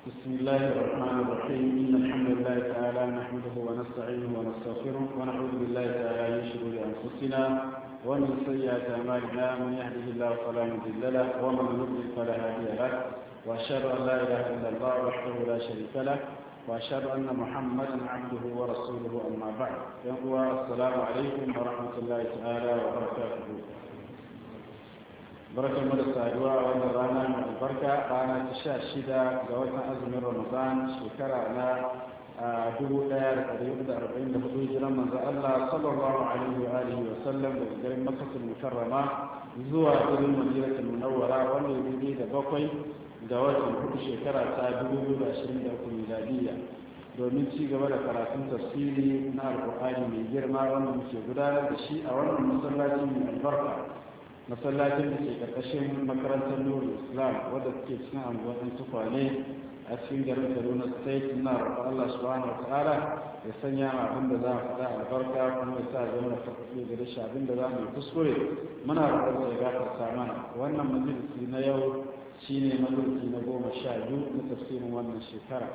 بسم الله الرحمن الرحيم إن الحمد لله تعالى نحمده ونستعينه ونستغفره ونعوذ بالله تعالى من شرور أنفسنا ومن سيئات أعمالنا من يهده الله فلا مضل له ومن يضلل فلا هادي له وأشهد أن لا إله إلا الله وحده لا شريك له وأشهد أن محمدا عبده ورسوله أما بعد السلام عليكم ورحمة الله تعالى وبركاته بركة مدرسة أدواء ونرانا من البركة رانا تشاء الشدة جواتنا أزم رمضان شكرنا دبو دار قريب 40 لفتو جرم من الله صلى الله عليه وآله وسلم وقرم مكة المكرمة زوى إلى المدينة المنورة والذي بقي جواتنا كل شكرا دبو 20 ميلادية domin ci gaba da karatun tafsiri na alƙur'ani mai girma wanda muke gudanar da shi a wannan masallaci mai albarka masallacin da ke ƙarƙashin makarantar nuru islam wadda suke cikin anguwan tukwane a cikin garin kaduna state na roƙon allah subhanahu wa ta'ala ya sanya ma abin da za mu faɗa albarka kuma ya sa zama da farfaɗe gare shi abin da za mu yi kuskure muna roƙon ya gafarta mana wannan majalisi na yau shine majalisi na 12 na tafsirin wannan shekara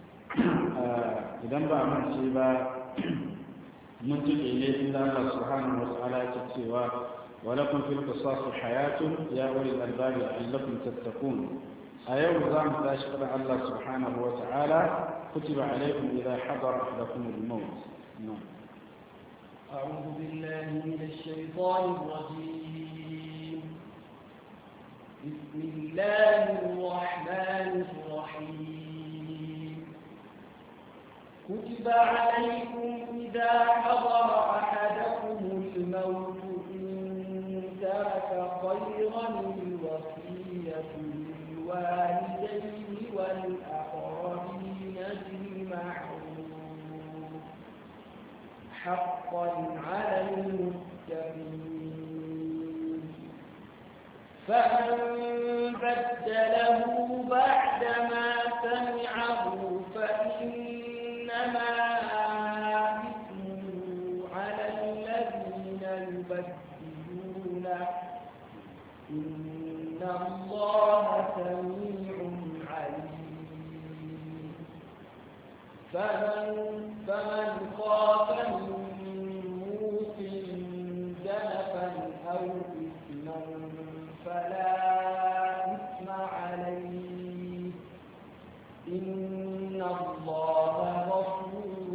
idan ba mun ce ba mun tuke ne inda allah subhanahu wa ta'ala ya ce cewa ولكم في القصاص حياة يا أولي الألباب لعلكم تتقون أيوم زام تشكر الله سبحانه وتعالى كتب عليكم إذا حضر أحدكم الموت نعم. أعوذ بالله من الشيطان الرجيم بسم الله الرحمن الرحيم كتب عليكم إذا حضر أحدكم الموت ترك خيرا الوصية للوالدين والأقربين بالمعروف حقا على المتقين فمن بدله بعدما سمعه فإنما إثمه على الذين يبدلون إن الله سميع عليم فمن خاف من موص جنفا أو إثما فلا إثم عليه إن الله غفور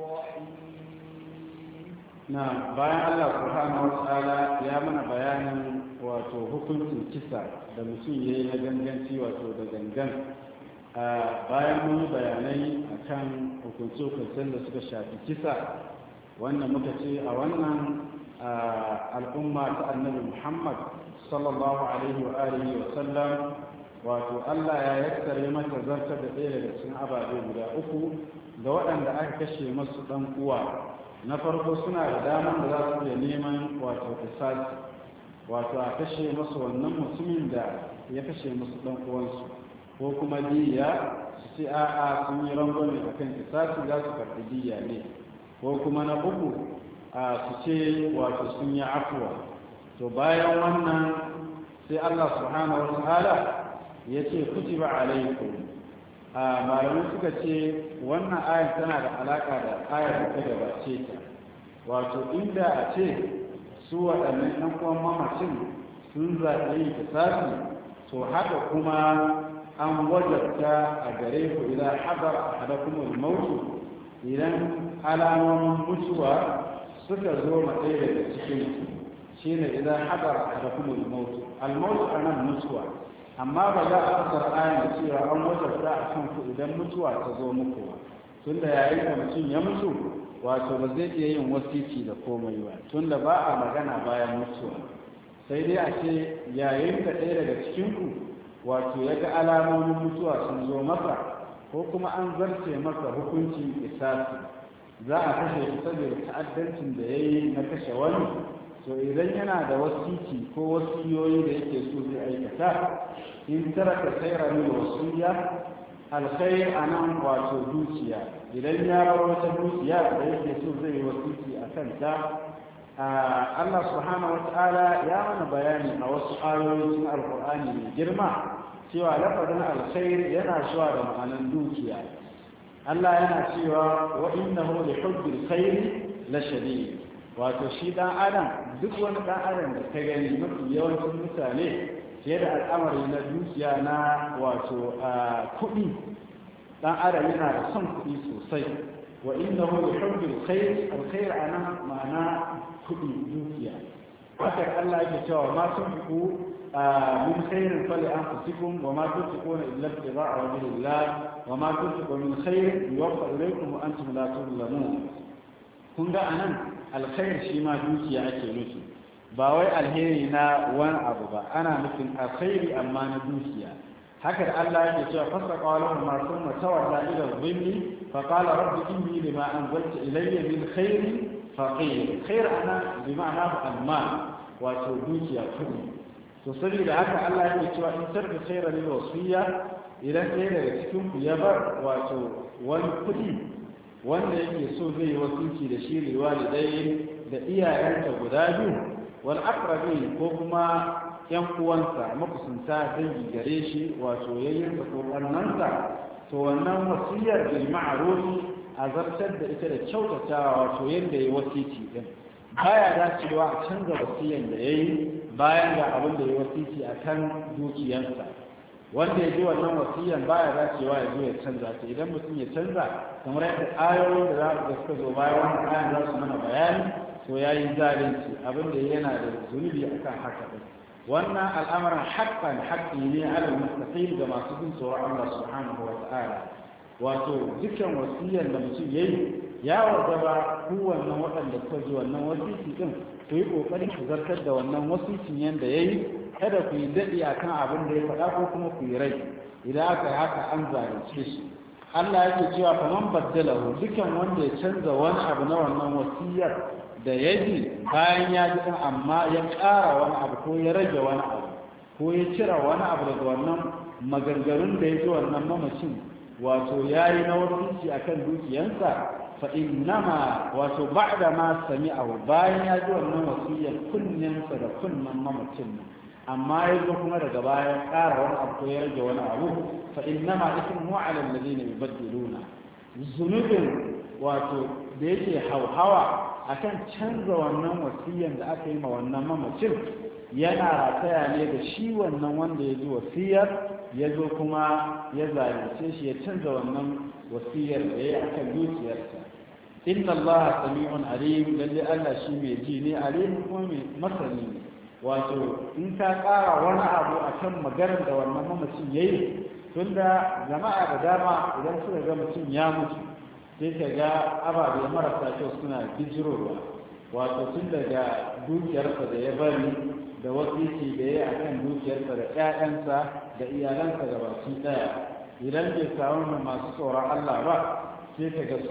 رحيم. نعم bayan Allah subhanahu wa ta'ala ya mana bayanin wato hukuncin kisa da mutum ya yi na ganganci wato da gangan bayan mun yi bayanai akan hukunce-hukuncen da suka shafi kisa wannan muka ce a wannan al'umma ta annabi Muhammad sallallahu alaihi wa alihi wa sallam wato Allah ya yassare mata zartar da ɗaya daga cikin ababe guda uku ga waɗanda aka kashe masu ɗan uwa na farko suna da damar da za su iya neman wato kisasi wato a kashe masu wannan mutumin da ya kashe masu ɗan uwansu ko kuma diya su ce a'a sun yi rangwame a kan kisasi za su karɓi diya ne ko kuma na uku su ce wato sun yi afuwa to bayan wannan sai Allah subhanahu wa ta'ala ya ce kutiba alaikum malamai suka ce wannan ayar tana da alaƙa da ayar da ta gabace ta wato inda a ce su waɗannan ɗan uwan mamacin sun zaɓe yi kisasi to haka kuma an wajabta a gare ku idan haɗar a hadakumul mautu idan alamomin mutuwa suka zo ma ɗaya daga cikin shine idan haɗar a hadakumul mautu almautu a nan mutuwa amma ba za a fasar ayan da cewa an wajabta a kan ku idan mutuwa ta zo muku ba tunda yayin da mutum ya mutu wato ba zai iya yin wasiki da komai ba tunda ba a magana bayan mutuwa sai dai a ce yayin da ɗaya daga cikinku wato ya ga alamomin mutuwa sun zo masa ko kuma an zarce masa hukuncin isasi za a kashe shi saboda ta'addancin da ya yi na kashe wani to idan yana da wasiki ko wasiyoyi da yake so zai aikata in taraka sayra min wasiya alkhair anan wato dukiya idan ya bar wata dukiya da yake so zai yi wasiki a kanta Allah subhanahu wataala ya mana bayani a wasu ayoyin alqur'ani mai girma cewa lafazin alkhair yana zuwa da ma'anar dukiya. Allah yana cewa wa innahu li hubbil khair la shadid, wato shi dan adam, duk wani dan adam da ka gani mafi yawancin mutane fiye da al'amari na dukiya na wato kuɗi, dan adam yana da son kuɗi sosai. wa innahu li hubbil khair, alkhair ana ma'ana kuɗi, dukiya. haka Allah yake cewa ma tunfiqu من خير فلأنفسكم وما تنفقون إلا ابتغاء وجه الله وما تنفقوا من خير يوفى إليكم وأنتم لا تظلمون. kun ga anan alkhair shi ma dukiya ake nufi, ba wai alheri na wani abu ba, ana nufin alkhairi amma na dukiya. haka da Allah yake cewa fasaqa lahum ma thumma tawalla ila dhilli fa qala rabbi inni lima anzalta ilayya min khairin faqir. khair ana bi ma'ana al-mal, wato dukiya kudi. to saboda haka Allah yake cewa in tarbi khairan lil wasiya, idan ɗaya daga cikin ku ya bar wato wani kudi wanda yake so zai yi wasiki da shi liwalidai da iyayensa guda biyu, wal aqrabin ko kuma yan uwansa makusanta dangi gare shi, wato yayyinsa ko ƙannansa, to wannan wasiyar bil ma'ruf a zartar da ita da kyautatawa, wato yanda yayi wasiki din. baya dacewa a canza wasiyan da yayi bayan ga abin da ya wasiki a kan dukiyarsa. wanda ya ji wannan wasiyan baya dacewa ya zo ya canza ta. idan mutum ya canza, kamar yadda ayoyin da suka zo bayan wannan ayan za su mana bayani, to ya yi zalunci, abin da yana da zunubi akan haka ɗin. wannan al'amarin haƙƙi ne alal mustaqim ga masu bin tsoron Allah subhanahu wa ta'ala. wato dukkan wasiyan da mutum yayi ya wajaba ku wannan waɗanda suka ji wannan wasiki din ku yi ƙoƙarin ku zartar da wannan wasikin yanda yayi, kada ku yi daɗi akan abin da ya faɗa ko kuma ku yi rai. idan aka yi haka an zalunce shi. Allah yake cewa faman baddalahu, dukkan wanda ya canza wani abu na wannan wasiyar da ya ji bayan ya ji ɗin, amma ya ƙara wani abu ko ya rage wani abu ko ya cire wani abu daga wannan maganganun da ya ji wannan mamacin, wato ya yi na wasiki akan dukiyansa, fa innama, wato ba'da ma sami'ahu, bayan ya ji wannan wasiyar kunnensa da kunnen mamacin, amma ya zo kuma daga baya ƙara wani abu ko ya rage wani abu, fa innama ismuhu 'ala alladhina yubaddiluna. zunubin wato da yake hauhawa akan canza wannan wasiyan da aka yi ma wannan mamacin yana rataya ne da shi wannan wanda ya ji wasiyar ya zo kuma ya zalunce shi ya canza wannan wasiyar da ya yi akan dukiyarsa. inna allaha sami'un alim, lalle Allah shi mai ji ne, alim kuma mai masani ne. wato in ka ƙara wani abu akan maganar da wannan mamacin ya yi, tunda jama'a da dama idan suka ga mutum ya mutu sai ka ga ababe marasa kyau suna bijirowa, wato tun daga dukiyarsa da ya bari da wasiki da ya yi a kan dukiyarsa da 'ya'yansa da iyalansa da baki ɗaya. idan bai samu masu tsoron Allah ba sai ka ga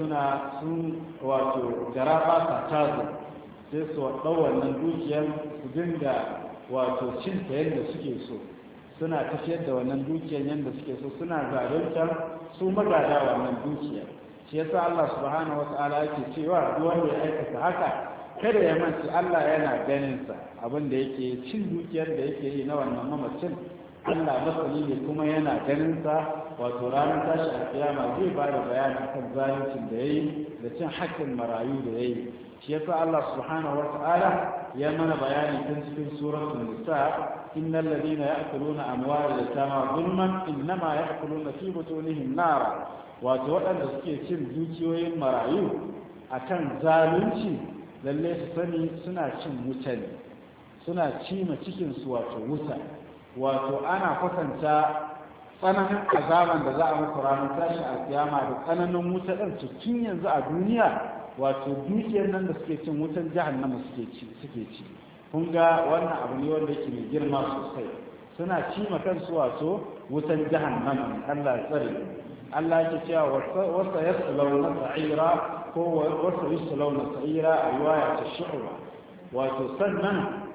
sun wato gara ɓata tazo, sai su ɗau wannan dukiyar su dinga wato cin ta yadda suke so, suna tafiyar da wannan dukiyar yadda suke so, suna zaluntar su magada wannan dukiyar. shi yasa Allah subhanahu wata'ala yake cewa duk wanda ya aikata haka kada ya manci Allah yana ganin sa, abin da yake cin dukiyar da yake yi na wannan mamacin. Allah masani ne kuma yana ganin sa, wato ranar tashi a kiyama zai ba da bayani kan zaluncin da yayi da cin haƙƙin marayu da yayi. shi yasa Allah subhanahu wata'ala ya mana bayani tun cikin suratul nisa, innal ladina ya'kuluna amwalal yatama zulman innama ya'kuluna fi butunihim nara. wato waɗanda suke cin dukiyoyin marayu akan zalunci, lalle su sani suna cin wuta ne, suna cima cikinsu wato wuta. wato ana kwatanta tsananin azaban da za a musu ranar tashin alkiyama da tsananin wuta ɗin cikin yanzu a duniya, wato dukiyar nan da suke cin wutan jahannama suke ci. kun ga wannan abu ne wanda yake mai girma sosai, suna cima kansu wato wutan jahannama. Allah ya tsare. Allah ya ce wasa yaslawna sa'ira ko wasa yaslawna sa'ira a riwaya ta shu'ba, wato sannan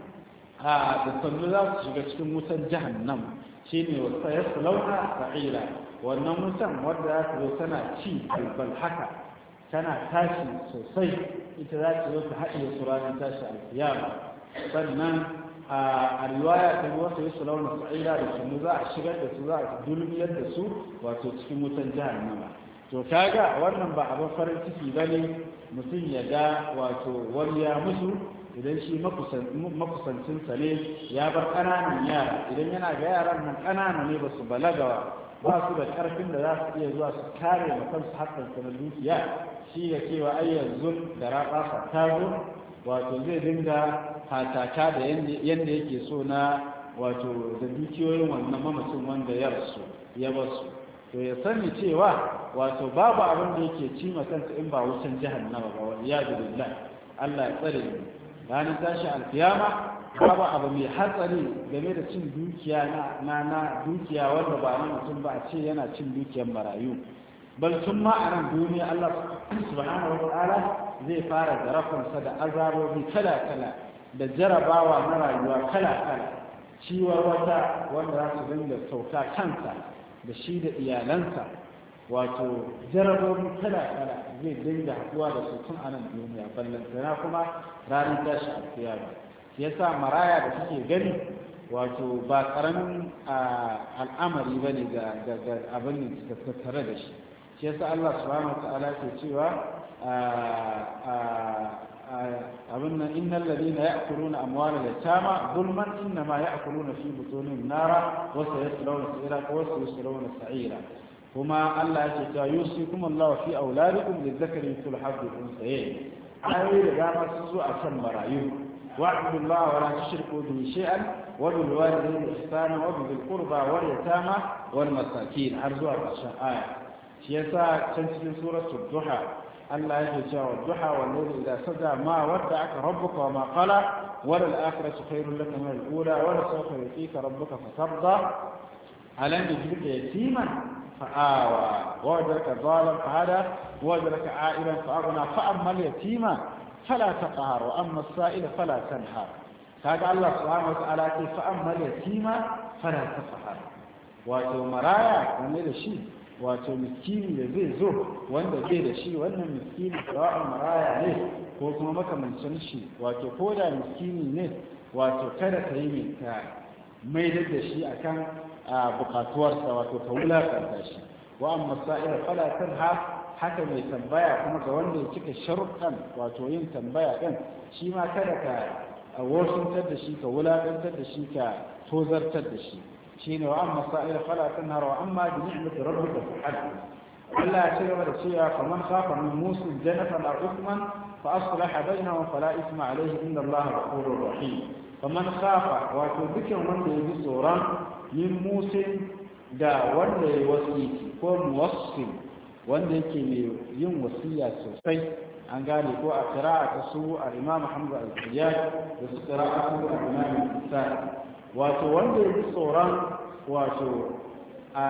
da sannu za su shiga cikin wutan jahannam, shine wasa yaslawna sa'ira. wannan wutan wadda za ta zo tana ci balbal haka, tana tashi sosai, ita za ta zo ta haɗe su ranar tashi alkiyama. sannan a riwaya ta wasu yasu launa sa'ira da shanu za a shigar da su za a dulmiyar da su wato cikin wutan jahannama. to kaga wannan ba abin farin ciki bane mutum ya ga wato wani ya mutu idan shi makusancinsa ne ya bar ƙananan yara, idan yana ga yaran nan ƙanana ne ba su balaga ba su da ƙarfin da za su iya zuwa su kare ma kansu haƙƙinsu na dukiya, shi ya cewa ai yanzu da raɓasa ta zo wato zai dinga hataka da yadda yake so na wato da dukiyoyin wannan mamacin wanda ya rasu ya basu. to ya sani cewa wato babu abin da yake ci kansa in ba wutan jahannama ba, wal iyadu billah. Allah ya tsare mu ranar tashi alkiyama. babu abu mai hatsari game da cin dukiya na dukiya wanda ba na mutum ba a ce yana cin dukiyar marayu, bal tun ma a nan duniya Allah subhanahu wa ta'ala zai fara zarafansa da azabobi kala-kala da jarabawa na rayuwa kala-kala, ciwon wata wanda za su dinga sauka kansa da shi da iyalansa, wato jarabobi kala-kala zai dinga haɗuwa da su tun a nan duniya, ballantana kuma ranar tashi alkiyama. ya sa maraya da suke gani wato ba ƙaramin al'amari ba ne ga abin da tattare da shi. shi yasa Allah subhanahu wa ta'ala ke cewa abin nan innal ladina ya'kuluna amwala al-yatama zulman innama ya'kuluna fi butunihim nara wa sayaslawna sa'ira wa sayaslawna sa'ira. kuma Allah yake cewa yusikum Allah fi auladikum lidhakari mithlu hadhi al-unthayayn. ayoyi da dama sun zo a kan marayu. واعبدوا الله ولا تشركوا به شيئا وبالوالدين إحسانا وبذي القربى واليتامى والمساكين أرجو عشان آية. شيسا تنسي سورة الضحى الله يجزى والضحى والليل إذا سجى ما ودعك ربك وما قلى وللآخرة خير لك من الأولى ولسوف يعطيك ربك فترضى ألم يجدك يتيما فآوى ووجدك ضالا فهدى ووجدك عائلا فأغنى فأما اليتيم فلا تقهر وأما السائل فلا تنهر. هذا الله سبحانه وتعالى فأما اليتيم فلا تقهر. wato maraya game da shi wato miskini da zai zo wanda zai da shi wannan miskini sawa'an maraya ne ko kuma makamancin shi wato ko da miskini ne wato kada ka yi mai da shi akan bukatuwarsa wato ka wulakanta shi. wa amma sa'ila fala tanha haka mai tambaya kuma ga wanda ya cika sharuɗan wato yin tambaya ɗin shi ma kada ka wosuntar da shi ka wulaƙantar da shi ka tozartar da shi shine wa amma sa'ila fala tanhar wa amma bi ni'mati rabbika fahaddith. Allah ya ce gaba da cewa faman khafa min musin janafan aw ithman fa aslaha bainahum fala ithma alayhi inna Allaha ghafurur rahim. faman khafa wato dukkan wanda ya ji tsoron yin musin da wanda ya wasi ko muwassil wanda yake mai yin wasiya sosai an gane ko a qira'a ta su al-Imam Hamza al-Zayyad da su qira'a su al-Imam al-Sa'id wato wanda yake tsoron wato a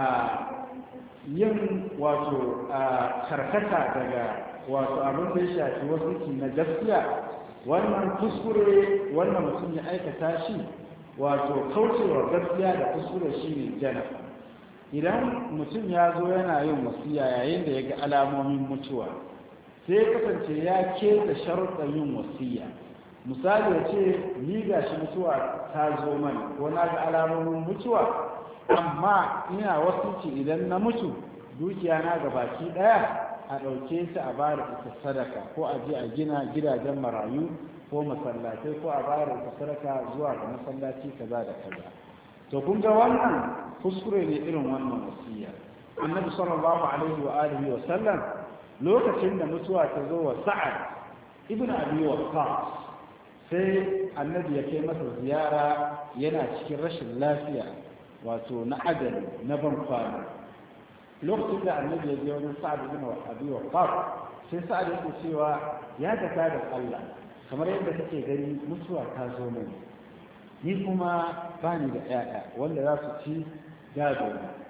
yin wato karkata daga wato abin da ya shafi wasiki na gaskiya wannan kuskure wannan mutum ya aikata shi wato kaucewa gaskiya da kuskure shine janafa. idan mutum ya zo yana yin wasiya yayin da ya ga alamomin mutuwa sai kasance ya keta sharuɗan yin wasiya, misali ya ce ni ga shi mutuwa ta zo mani ko na ga alamomin mutuwa amma ina wasici idan na mutu dukiya na ga baki ɗaya a ɗauke ta a bayar ita sadaka ko a je a gina gidajen marayu ko masallatai ko a bayar ita sadaka zuwa ga masallaci kaza da kaza. to kun ga wannan kuskure ne irin wannan wasiya. annabi sallallahu alaihi wa alihi wa sallam lokacin da mutuwa ta zo wa sa'ad ibn abi waqqas sai annabi ya kai masa ziyara yana cikin rashin lafiya wato na ajali na ban kwana. lokacin da annabi ya je wajen sa'ad ibn abi waqqas sai sa'ad ya ce cewa ya taka da Allah kamar yadda kake gani mutuwa ta zo mani ni kuma bani da ƴaƴa wanda za su ci gado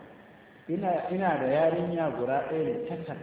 ina da yarinya guda ɗaya da takan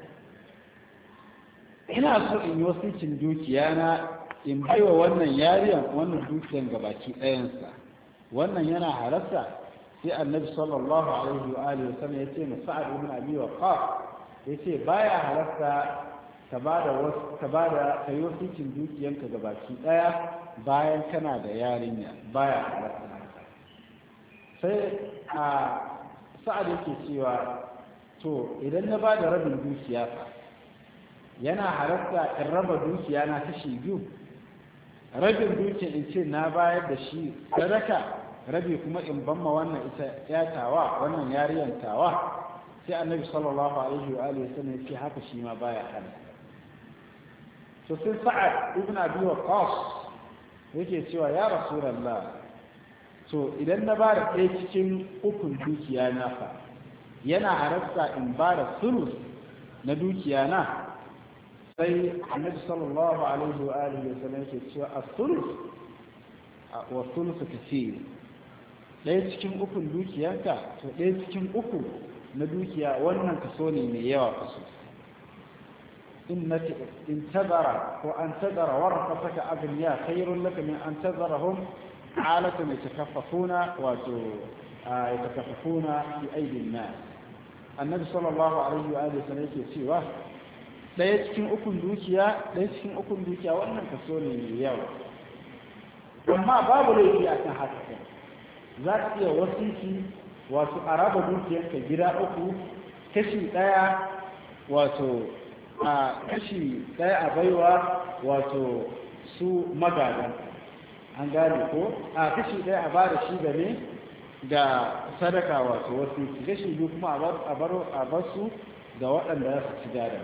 ina so in yi wasicin dukiya na in baiwa wannan yariyan wannan dukiyan gabaki ɗayansa wannan yana halarta. sai annabi sallallahu alaihi wa alihi wasallam ya ce ma sa'ad ibn abi waqqas ya ce baya halarta ka yi wasicin dukiyanka ga baki ɗaya bayan kana da yarinya baya halatta sai a sa'ad yake cewa to idan na ba da rabin dukiya yana halatta in raba dukiya na kashi biyu rabin dukiya in ce na bayar da shi sadaka rabi kuma in banma wannan ita yatawa wannan yariyantawa sai annabi sallallahu alaihi wa alihi wasallam yake haka shi ma baya halatta to sai sa'ad ibn abi waqqas yake cewa ya rasulullah to idan na ba da ɗaya cikin ukun dukiya na fa yana halatta in ba da sulus na dukiya na sai annabi sallallahu alaihi wa alihi wasallam yake cewa as-sulus wa sulus kaseer ɗaya cikin ukun dukiyarka to ɗaya cikin uku na dukiya wannan kaso ne mai yawa kaso إنك انتظر وأن تذر ورثتك أغنياء خير لك من أن تذرهم عالة يتكففون في أيدي الناس النبي صلى الله عليه وآله وسلم يقول ɗaya cikin ukun dukiya wannan kaso ne mai yawa amma babu laifi a kan haka za ka iya wasiki wato a raba dukiyarka gida uku kashi ɗaya wato a kashi ɗaya a baiwa wato su magadan an gane ko a kashi ɗaya a bada shi da ne ga sadaka wato wasu kashi biyu kuma a bar su ga waɗanda za su ci gada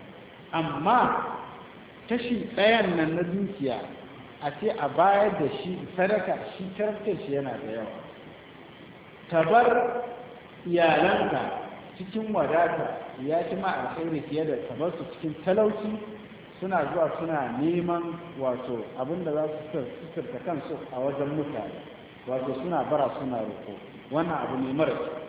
amma kashi ɗayan nan na dukiya a ce a bayar da shi sadaka shi karantar shi yana da yawa ta bar iyalanka cikin wadata ya ci ma alkhairi fiye da kamar su cikin talauci suna zuwa suna neman wato abinda za su suturta kansu a wajen mutane wato suna bara suna roƙo wannan abu ne mara kyau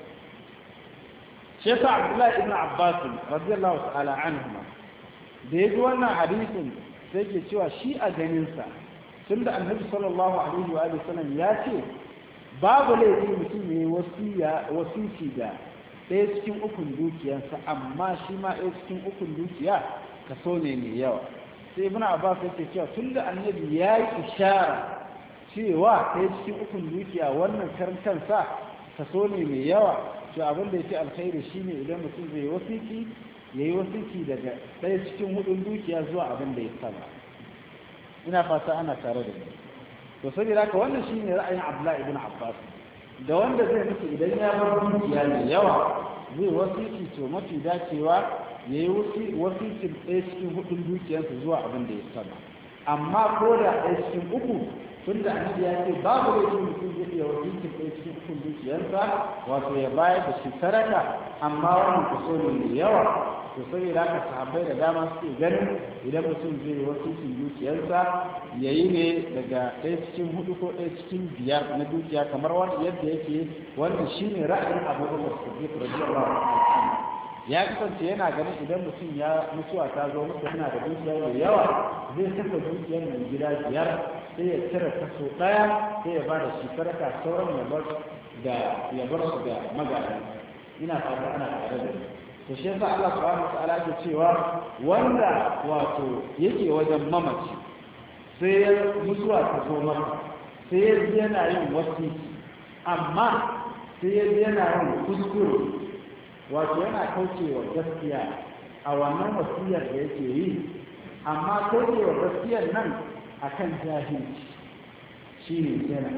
shi yasa Abdullahi ibn Abbas radiyallahu ta'ala anhu da ya ji wannan hadisin sai ke cewa shi a ganinsa tunda annabi sallallahu alaihi wa sallam ya ce babu laifi mutum ne wasiki da ɗaya cikin ukun dukiyarsa amma shi ma ɗaya cikin ukun dukiya kaso ne mai yawa sai ibn abbas yake cewa tunda annabi ya yi ishara cewa ɗaya cikin ukun dukiya wannan karantarsa kaso ne mai yawa to abin da yake alkhairi shine idan mutum zai wasiki yayi wasiki daga ɗaya cikin hudun dukiya zuwa abin da ya saba ina fata ana tare da ni to saboda haka wannan shine ra'ayin abdullahi ibn abbas da wanda zai mutu idan ya bar dukiya mai yawa zai wasiki to mafi dacewa ya yi wasikin ɗaya cikin hudun dukiyarsa zuwa abin da ya saba amma ko da ɗaya cikin uku tun da annabi ya ce babu da yin mutum zai iya wasikin ɗaya cikin hudun dukiyarsa wato ya bayar da shi sadaka amma wannan kaso ne mai yawa to saboda haka sahabbai da dama suke ganin idan mutum zai yi wasikin dukiyarsa ya yi ne daga ɗaya cikin hudu ko ɗaya cikin biyar na dukiya kamar wanda yadda yake wanda shine ra'ayin abubakar siddiq radiyallahu anhu ya kasance yana ganin idan mutum ya mutuwa ta zo musu yana da dukiya mai yawa zai saka dukiyar mai gida biyar sai ya cire kaso ɗaya sai ya ba da shi sadaka sauran ya bar su ga magadan ina fata ana tare da to shi yasa Allah subhanahu wa ta'ala ke cewa wanda wato yake wajen mamaci sai ya mutuwa ta zo masa sai ya yana yin wasiki amma sai ya yana yin kuskure wato yana kaucewa gaskiya a wannan wasiyar da yake yi amma kaucewa gaskiyar nan akan jahilci shine yana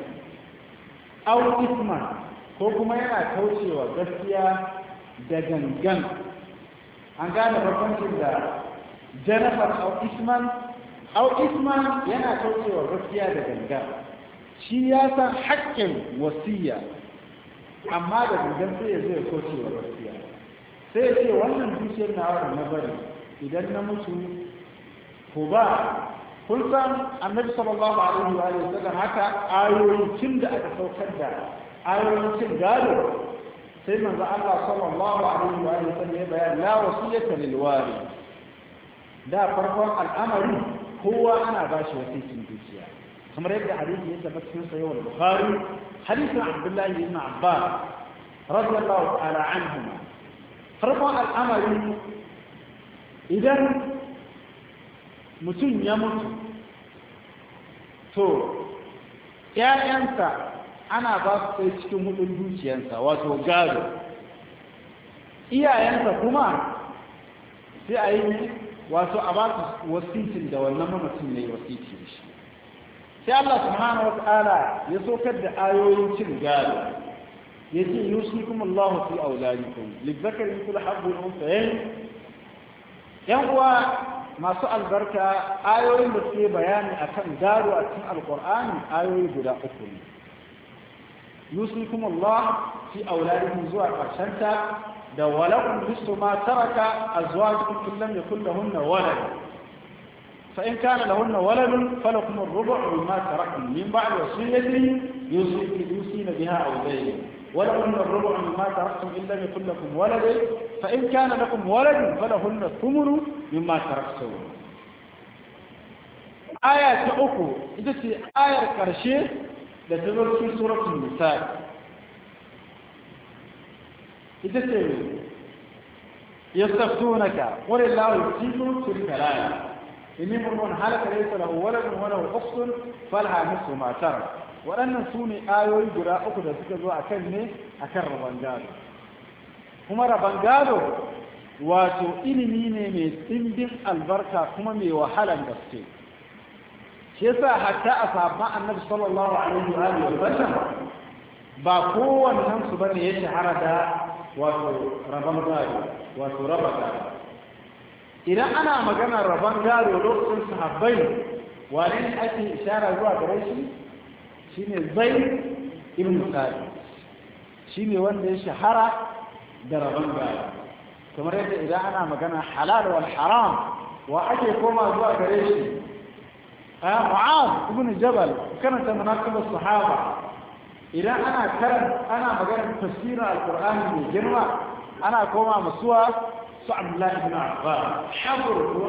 au isman ko kuma yana kaucewa gaskiya da gangan an gane bambancin da janafar au isman yana kaucewa gaskiya da gangan shi ya san haƙƙin wasiya amma da gangan sai ya zai kaucewa gaskiya sai ya ce wannan dukiyar na na bari idan na mutu ko ba kun san annabi sallallahu alaihi wa sallam haka ayoyin cin da aka saukar da ayoyin cin gado sai manzo Allah sallallahu alaihi wa sallam ya bayan la wasiyata lil wari da farkon al'amari kowa ana ba shi wasiyin dukiya kamar yadda hadisi ya tabbata cikin sahih al-bukhari hadisin Abdullah ibn Abbas radiyallahu ta'ala anhuma farkon al'amari idan mutum ya mutu to ‘ya'yansa ana ba su sai cikin hudun dukiyarsa wato gado iyayensa kuma sai a yi wato a ba su wasitin da wannan mamacin ne wasiti da shi sai Allah subhanahu wata'ala ya sokar da ayoyin cin gado ya ce yusikum Allah fi auladikum lizzakari kullu habbul unsayayn yan uwa masu albarka ayoyin da suke bayani akan gado a cikin alqur'ani ayoyi guda uku ne yusikum Allah fi auladikum zuwa karshenta da walakum bisu ma taraka azwajukum in lam yakul lahunna walad fa in kana lahunna walad falakum ar-rubu' mimma taraktum min ba'd wasiyati yusina biha aw dayn ولهن الربع مما تركتم إن لم يكن لكم ولد فإن كان لكم ولد فلهن الثمن مما تركتم آية أخرى إذا في آية كرشة لتظهر في سورة النساء إذا يستفتونك قل الله يفتيكم في الكلام إن امرؤ هلك ليس له ولد وله أخت فلها نصف ما ترك waɗannan su ne ayoyi guda uku da suka zo a kan ne a kan rabon gado kuma rabon gado wato ilimi ne mai ɗimbin albarka kuma mai wahalan gaske shi yasa hatta a sabon annabi sallallahu alaihi wa sallam ba kowannen su bane ya shahara da wato rabon gado wato raba gado idan ana maganar rabon gado lokacin sahabbai wane ne ake ishara zuwa gare shi shine Zaid ibn Thabit shine wanda ya shahara da rabon gado kamar yadda idan ana magana halal wal haram wa ake koma zuwa gare shi Mu'adh ibn Jabal karanta manaqib as-sahaba idan ana magana tafsirin al-Qur'ani mai girma ana koma masuwa su Abdullah ibn Abbas habru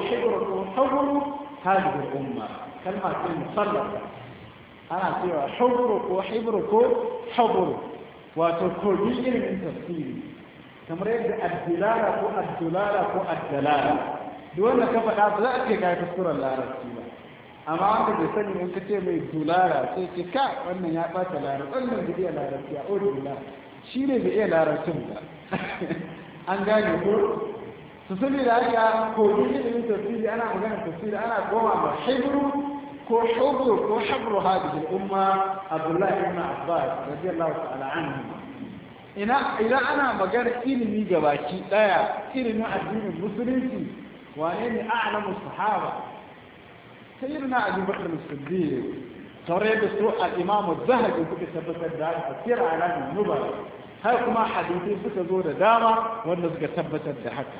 hadhihi al-umma kalma musallata ana cewa hibru ko habru wato kogi ilimin tafsiri kamar yadda addilala ko addalala duk wanda ka faɗa ba za a ce kai kuskuren larabci ba amma wanda bai sani in ka ce mai dulara sai ce ka wannan ya ɓata larabci wannan bai iya larabci a odula shi ne bai iya larabcin ba an gane ko su sani da haka kogi ilimin tafsiri ana magana tafsiri ana goma ma hibru ko habru hadhihi al-umma Abdullah ibn Abbas radiyallahu ta'ala anhu idan ana magana ilimi gabaki daya ilimin addinin musulunci wane ne a'lamu sahaba sayyidina Abu Bakr as-Siddiq tare da su al-Imam az-Zahabi suka tabbatar da asir alamin nubala har kuma hadisi suka zo da dama wanda suka tabbatar da haka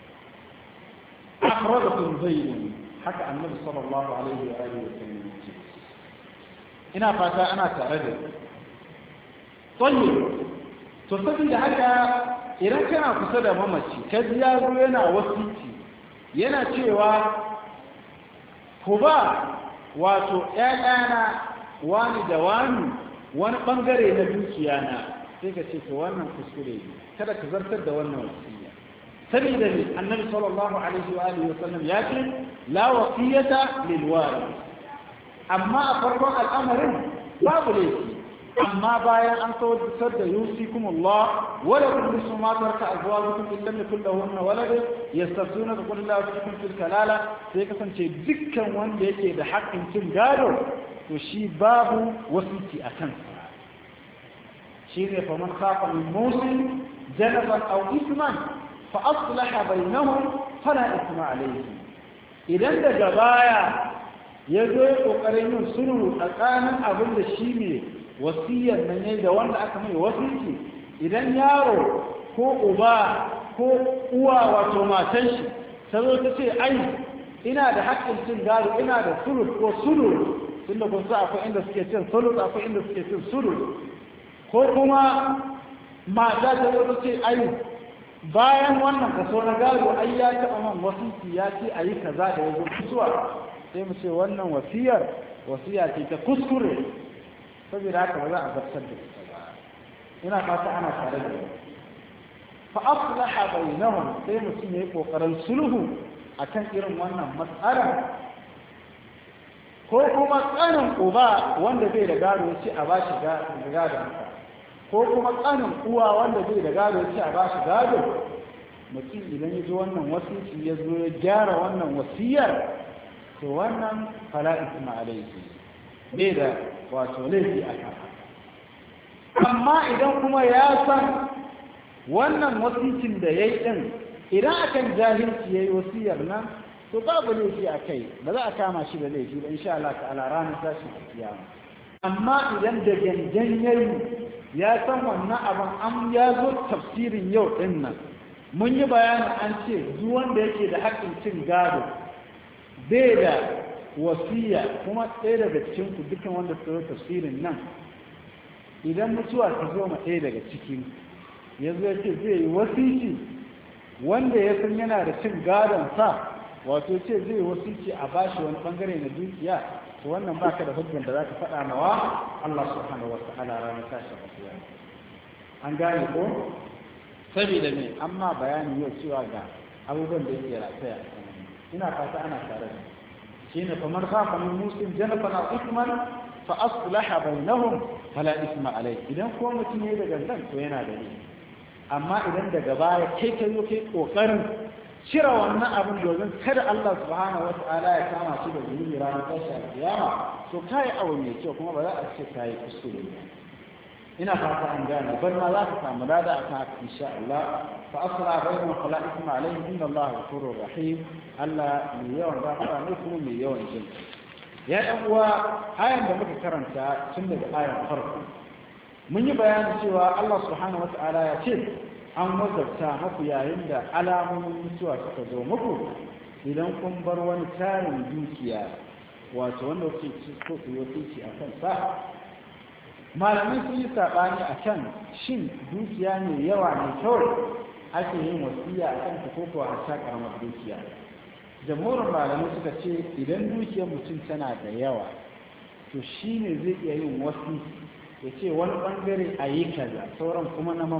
akhrajakum zayd haka annabi sallallahu alaihi wa alihi wasallam ina fata ana tare da tayyib to saboda haka idan kana kusa da mamaci kaji ya zo yana wasiti yana cewa ku ba wato ƴaƴana wani da wani bangare na dukiya na sai ka ce to wannan kuskure ne kada ka zartar da wannan wasiya saboda ne annabi sallallahu alaihi wa alihi wasallam ya ce la wasiyata lil warith amma a farkon al'amarin babu laifi amma bayan an sautar da yusikum Allah wala kullu ma taraka azwajukum illa lam yakul lahunna walad yastaftunaka qul la yusikum fil kalala sai kasance dukkan wanda yake da haƙƙin cin gado to shi babu wasiti a kansa shine fa man khafa min musin janaban aw isman fa aslaha bainahum fala isma alayhi idan daga baya ya zo kokarin yin sulhu tsakanin abin da shi ne wasiyar nan yayi da wanda aka mai wasiki idan yaro ko uba ko uwa wato matan shi ta zo ta ce ai ina da haƙƙin cin gado ina da sulhu ko sulhu tunda kun sa akwai inda suke cin sulhu akwai inda suke cin sulhu ko kuma mata ta zo ta ce ai bayan wannan kaso na gado ai ya taɓa man wasiki ya ce a yi kaza da ya zo kusuwa sai mu ce wannan wasiya ce ta kuskure saboda haka ba za a zartar da ita ba ina fata ana tare da fa aslaha bainahum sai mutum yayi kokarin sulhu akan irin wannan mas'ala ko kuma ƙanin uba wanda bai da gado ya ce a ba shi gadonsa, ko kuma ƙanin uwa wanda bai da gado ya ce a ba shi gado, mutum idan ya zo wannan wasiyar ya zo ya gyara wannan wasiyar, to wannan fala isma alaihi bai da wato laifi a kan. Amma idan kuma ya san wannan wasicin da ya yi ɗin idan akan jahilci ya yi wasiyar nan, to babu laifi a kai, ba za a kama shi da laifi ba insha Allah ta'ala ranar tashin kiyama. Amma idan da gangan yayi ya san wannan abin an ya zo tafsirin yau din nan mun yi bayanin an ce duk wanda yake da haƙƙin cin gado bai da wasiya, kuma ɗaya daga cikin ku dukkan wanda suka yi tafsirin nan idan mutuwa ta zo ma ɗaya daga cikin ya zo ya ce zai yi wasiki wanda ya san yana da cin gadon sa, wato ce zai wasiki a bashi wani bangare na dukiya, to wannan baka da hujjar da za ka faɗa mawa Allah subhanahu wa ta'ala ranar tashin kiyama. An gane ko? Saboda me amma bayani yau cewa ga abubuwan da yake rataya a kan ina fata ana tare da shine fa man khafa min muslim janafan aw ithman fa aslaha bainahum fala isma alayhi. Idan ko mutum ne da gangan to yana da laifi, amma idan daga baya kai kokarin cire wannan abin domin kada Allah subhanahu wata'ala ya kama shi da zunubi ranar tashin kiyama, to kai abu mai kyau kuma ba za a ce kai kuskure ba. Ina fata an gane bar ma za ka samu lada akan haka insha Allah. Fa asra bainahum fala isma alayhi inna Allah ghafurur rahim. Allah mai yawan gafara ne kuma mai yawan jin. Ya ɗan uwa, ayan da muka karanta tun daga ayan farko mun yi bayani cewa Allah subhanahu wata'ala ya ce an wazarta muku yayin da alamomin mutuwa suka zo muku idan kun bar wani tarin dukiya, wato wanda kuke so ku yi a kansa. Malamai sun yi saɓani a kan shin dukiya ne yawa ne kawai ake yin wasiya a kanta ko kuwa a sha ƙaramar dukiya. Jamhurin malamai suka ce idan dukiyar mutum tana da yawa to shi ne zai iya yin wasu ya ce wani ɓangare a yi kaza sauran kuma na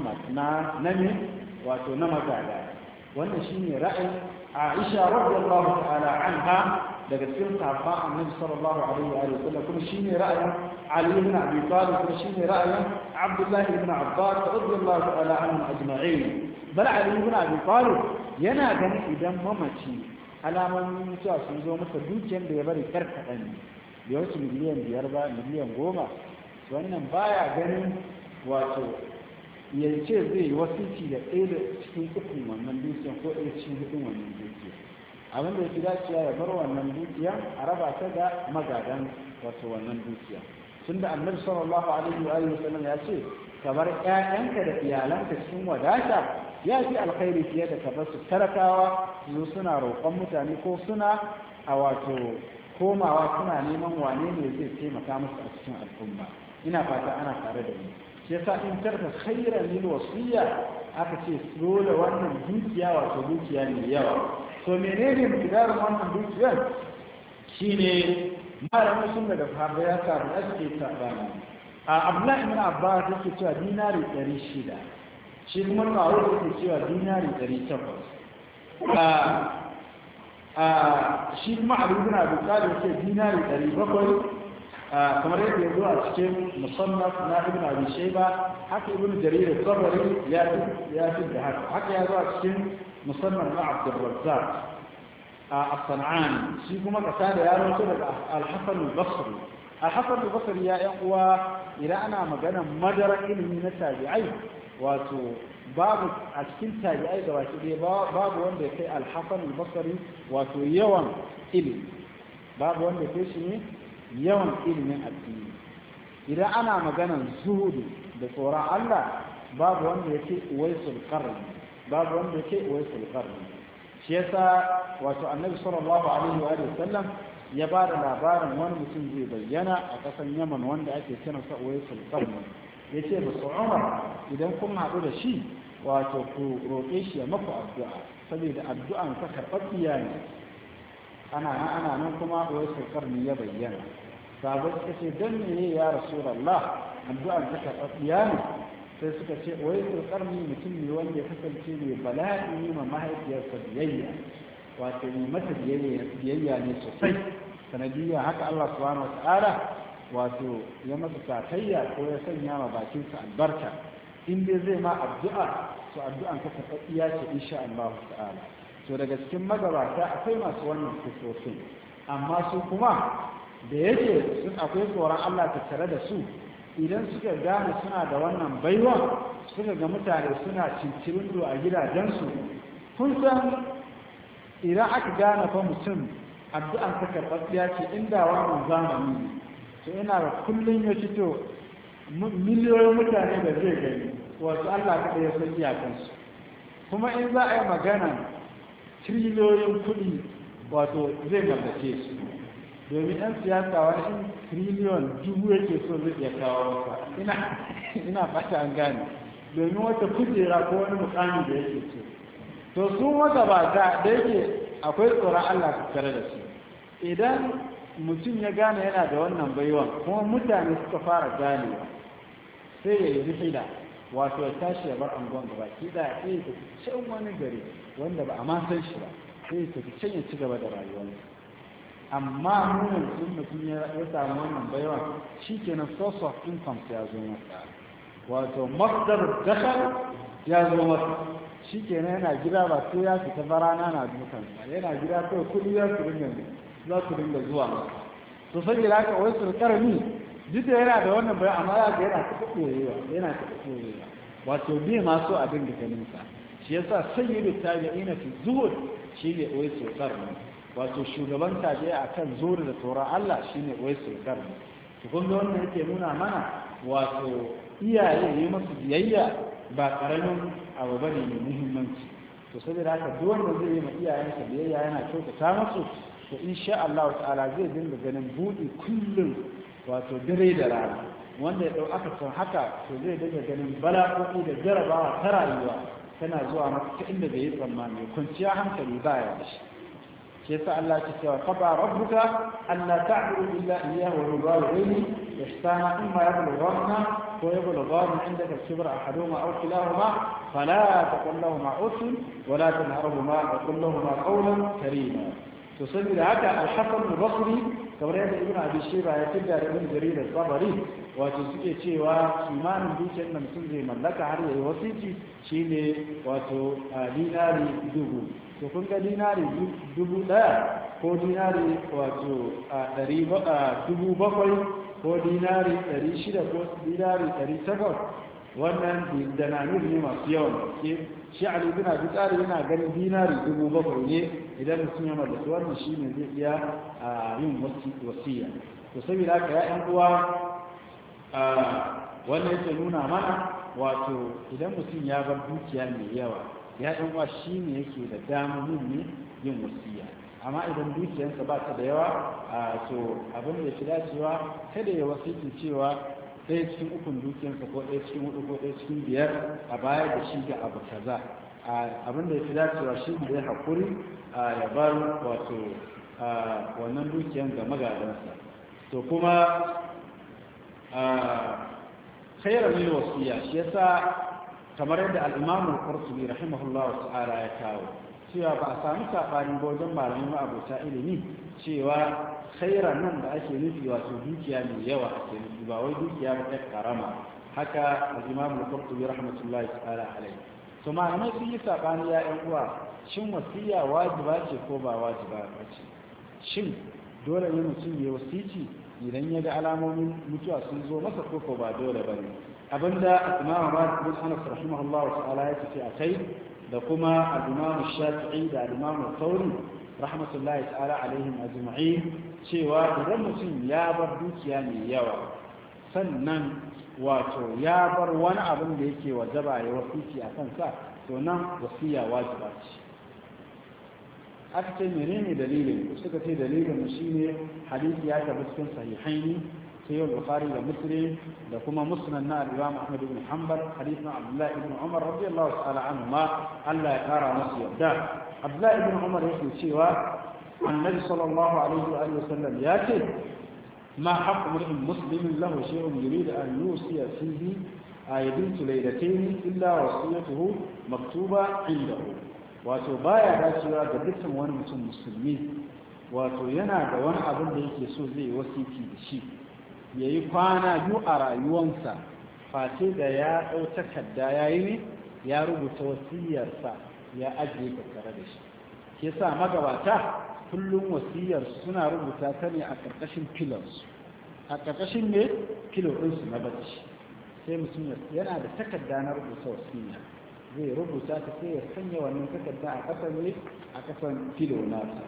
wato na magada. Wannan shi ne ra'ayin Aisha radiyallahu ta'ala anha daga cikin sahabban Annabi sallallahu alaihi wa sallam, kuma shi ne ra'ayin Ali ibn Abi Talib, kuma shi ne ra'ayin Abdullah ibn Abbas radiyallahu ta'ala anhum ajma'in. Bal Ali ibn Abi Talib yana ganin idan mamaci alamomin mutuwa sun zo masa dukiyar da ya bari kar kaɗan ne, bai wuce miliyan 5 ba, miliyan 10, wannan baya ganin wato ya ce zai yi wasiki da ɗaya da cikin ukun wannan dukiyar ko ɗaya cikin hudun wannan dukiyar. Abin da ya fi dacewa ya bar wannan dukiya a raba ta da magadan wato wannan dukiya. Tun da Annabi sallallahu alaihi wa sallam ya ce ka bar ƴaƴanka da iyalanka cikin wadata ya fi alkhairi fiye da ka bar su talakawa su suna roƙon mutane ko suna a wato komawa suna neman wane ne zai taimaka musu a cikin al'umma. Ina fata ana tare da ni. Shi yasa in tarka khairan lil wasiya aka ce dole wannan dukiya wato dukiya ne yawa. To menene miqdarin wannan dukiyar? Shine malamin sun daga sahabbai ya sa da ake sabani. Abdullah ibn Abbas yake cewa dinari 600, shi kuma Ma'ruf yake cewa dinari 800. Shi kuma Ali ibn Abi Talib yake dinari 700. kamar yadda ya zo a cikin musannaf na ibn Abi Shayba, haka ibn Jarir al-Tabari ya fi da haka ya zo a cikin musannaf na Abd al-Razzaq as-San'ani. Shi kuma kasa da ya rawaito daga al-Hasan al-Basri. Al-Hasan al-Basri ya yan uwa idan ana magana madarar ilimi na tabi'ai, wato babu a cikin tabi'ai da wasu dai babu wanda ya kai al-Hasan al-Basri wato yawan ilimi, babu wanda ya kai shi ne yawan ilimin addini. Idan ana maganan zuhudu da tsoron Allah babu wanda yake uwaisul qarni, babu wanda yake uwaisul qarni. Shi yasa wato Annabi sallallahu alaihi wa sallam ya ba da labarin wani mutum zai bayyana a ƙasar Yaman wanda ake kira sa uwaisul qarni. Yace ba su Umar idan kun haɗu da shi wato ku roƙe shi ya maku addu'a saboda addu'an ka karɓaɓɓiya ne. Ana nan kuma uwaisul qarni ya bayyana. Sabai suka ce don ne ya Rasulullah addu'ar ta karɓaɓɓiya ne? Sai suka ce uwaisul qarni mutum ne wanda ya kasance mai bala'i ma mahaifiyarsa biyayya, wato yi mata biyayya ne sosai. sanadiyya haka Allah subhanahu wata'ala wato ya masa sakayya ko ya sanya ma bakinsa albarka in dai zai ma addu'a to addu'an ka karɓaɓɓiya ce insha Allah ta'ala. To daga cikin magabata akwai masu wannan kusofin, amma su kuma da yake sun akwai tsoron Allah tattare da su, idan suka gane suna da wannan baiwa suka ga mutane suna cincirindo a gidajensu, kun san idan aka gane fa mutum addu'an ta karɓaɓɓiya ce inda wannan zamani ne to ina da kullum ya fito miliyoyin mutane da zai gani wasu Allah kaɗai ya san iyakansu, kuma in za a yi magana triliyoyin kuɗi wato zai mallake su, domin ɗan siyasa wani in triliyon 1000 yake so zai iya kawo masa ina fata an gane, domin wata kujera ko wani mukami da yake so. To su wata ba da yake akwai tsoron Allah tare da su, idan mutum ya gane yana da wannan baiwan kuma mutane suka fara ganewa sai ya yi rufida wato ya tashi ya bar anguwan gaba ki da ya tafi can wani gari wanda ba a ma san shi ba, sai ya tafi can ya ci gaba da rayuwarsa. amma munin sun mutum ya samu wannan baiwa shi kenan source of income ya zo masa, wato masdar dakar ya zo masa, shi kenan yana gida ba sai ya fita barana na dukansa, yana gida kawai kudi za su dinga zuwa masa. to saboda haka wai su karami duk da yana da wannan baiwa amma ya ga yana ta koyewa wato bai ma so a dinga ganin sa. shi yasa sayyidu tabi'ina fi zuhud shi ne wai su karami, wato shugaban tabi'a akan zuri da tsoron Allah shine wai su karami. to kun ga wannan yake nuna mana wato iyaye yi masu biyayya ba karamin abu bane mai muhimmanci. to saboda haka duk wanda zai yi ma iyayensa biyayya yana kyautata musu, to insha Allah ta'ala zai dinga ganin buɗi kullum wato dare da rana. wanda ya dau aka san haka to zai dinga ganin bala'o'i da jarabawa ta rayuwa tana zuwa masa ta inda bai yi tsammani, kwanciya hankali baya da shi. shi yasa Allah ya ce wa qada rabbuka alla ta'budu illa iyyahu wa bil walidayni ihsana imma yablughanna wa yablughanna indaka al-kibra ahaduhuma aw kilahuma fala taqul lahumā uff wa la tanharhumā wa qul lahumā qawlan karīmā. to saboda haka al-Hasan al-Basri kamar yadda Ibn Abi Shayba ya tada da Ibn Jarir al-Tabari wato suke cewa kimanin dukiyar da mutum zai mallaka har yayi wasiki shine wato dinari 1000. to kun ga dinari 1000 ko dinari wato 700 ko dinari 600 ko dinari 800 wannan dananir ne masu yawan ke. shi Ali bin Abi Talib yana ganin dinari 7,000 ne idan mutum ya mallaki wannan shine zai iya yin wasiya. to saboda haka ya ƴan uwa wannan yake nuna mana wato idan mutum ya bar dukiya mai yawa ya ɗan uwa shine yake da damar yin wasiya. amma idan dukiyarsa ba ta da yawa to abin da ya fi dacewa kada ya wasiki cewa ɗaya cikin ukun dukiyarsa ko ɗaya cikin hudu ko ɗaya cikin biyar a bayar da shi ga abu kaza. abin da ya fi dacewa shi da ya haƙuri ya bar wato wannan dukiyar ga magadansa. to kuma khairar lil wasiya shi yasa kamar yadda al-Imam al-Qurtubi rahimahullah ta'ala ya kawo cewa ba a sami sabani ba wajen malamai abota ilimi cewa khairan nan da ake nufi wato dukiya mai yawa ake nufi ba wai dukiya ba ta karama. haka al-Imam al-Qurtubi rahmatullahi ta'ala alayhi. to malamai sun yi sabani ya ƴan uwa, shin wasiya wajiba ce ko ba wajiba ba ce? shin dole ne mutum ya wasici idan ya ga alamomin mutuwa sun zo masa ko ba dole ba ne? abinda Imam Malik bin Anas rahimahullah ta'ala ya tafi akai da kuma al-Imam Shafi'i da al-Imam Thawri rahmatullahi ta'ala alaihim ajma'in cewa idan mutum ya bar dukiya mai yawa sannan wato ya bar wani abin da yake wajaba ya wasiki a kansa, to nan wasiya wajiba ce. aka ce menene dalilin? suka ce dalilin shine hadisi ya tabbata cikin sahihaini sai Bukhari da Muslim da kuma musnad na Imam Ahmad ibn Hanbal hadisin Abdullah ibn Umar radiyallahu ta'ala anhuma Allah ya kara musu yarda. Abdullah ibn Umar yake cewa Annabi sallallahu alaihi wa sallam ya ce ma haqqu mar'in muslimin lahu shay'un yurid an yusiya fihi ayatu laylatayn illa wasiyatuhu maktuba indahu. wato baya dacewa ga dukkan wani mutum musulmi wato yana da wani abin da yake so zai wasiki da shi ya yi kwana biyu a rayuwansa face da ya ɗau takarda ya yi ne ya rubuta wasiyarsa ya ajiye tattare da shi ke sa magabata kullum wasiyarsu suna rubuta ta ne a ƙarƙashin filarsu a ƙarƙashin ne filo ɗinsu na bacci sai mutum yana da takarda na rubuta wasiya zai rubuta ta sai ya sanya wannan takarda a ƙasan ne a ƙasan filo nasa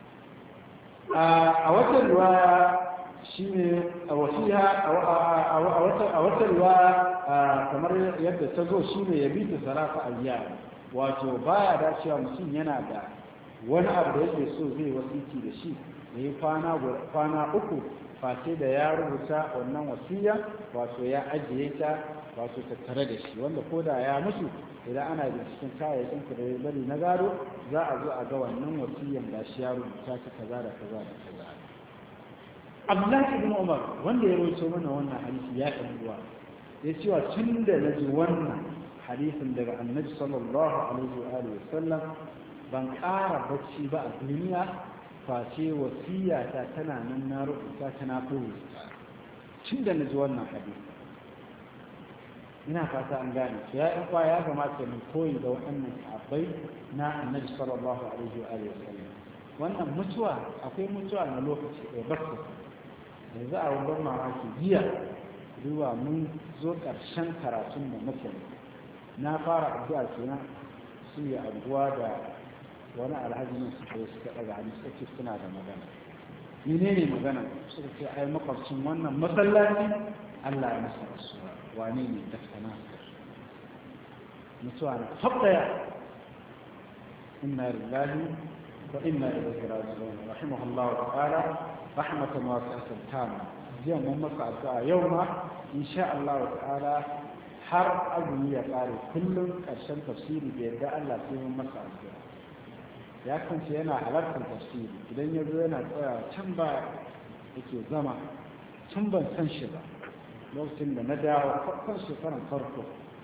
a wata ruwaya shi ne a wasiya a wata ruwaya kamar yadda ta zo shi ne ya bi ta sarafa ayyar wato baya dacewa mutum yana da wani abu da yake so zai wasiki da shi ya yi kwana uku face da ya rubuta wannan wasiya wato ya ajiye ta wato tattare da shi wanda ko da ya mutu idan ana da cikin kayayyakin da ya bari na gado za a zo a ga wannan wasiyan da shi ya rubuta ta kaza da kaza da kaza Abdullahi ibn Umar wanda ya rawaito mana wannan hadisi ya ɗan'uwa ya cewa tun da na ji wannan hadisin daga annabi sallallahu alaihi wa sallam ban ƙara bacci ba a duniya face wasiyata tana nan na rubuta tana koyi tun da na ji wannan hadisi ina fata an gane ya ɗan kwa ya kamata mu koyi da waɗannan sahabbai na annabi sallallahu alaihi wa sallam wannan mutuwa akwai mutuwa na lokaci ɗaya bakka yanzu a wani mamaki jiya zuwa mun zo ƙarshen karatun mu muke na fara addu'a kenan su yi addu'a da wani alhaji ne suka daga hannu suka ce suna da magana menene magana suka ce ai makwabcin wannan masallaci Allah ya masa rasuwa wane ne daftana mutuwa na tabbaya inna lillahi wa inna ilaihi raji'un rahimahullahu ta'ala rahmatan wasi'atan tamma jiya mun masa addu'a yau ma insha Allah ta'ala har azumi ya kare kullum karshen tafsiri da yadda Allah sai mun masa addu'a ya kance yana halartar tafsiri idan ya zo yana tsaya can ba yake zama tun ban san shi ba lokacin da na dawo farkon shekaran farko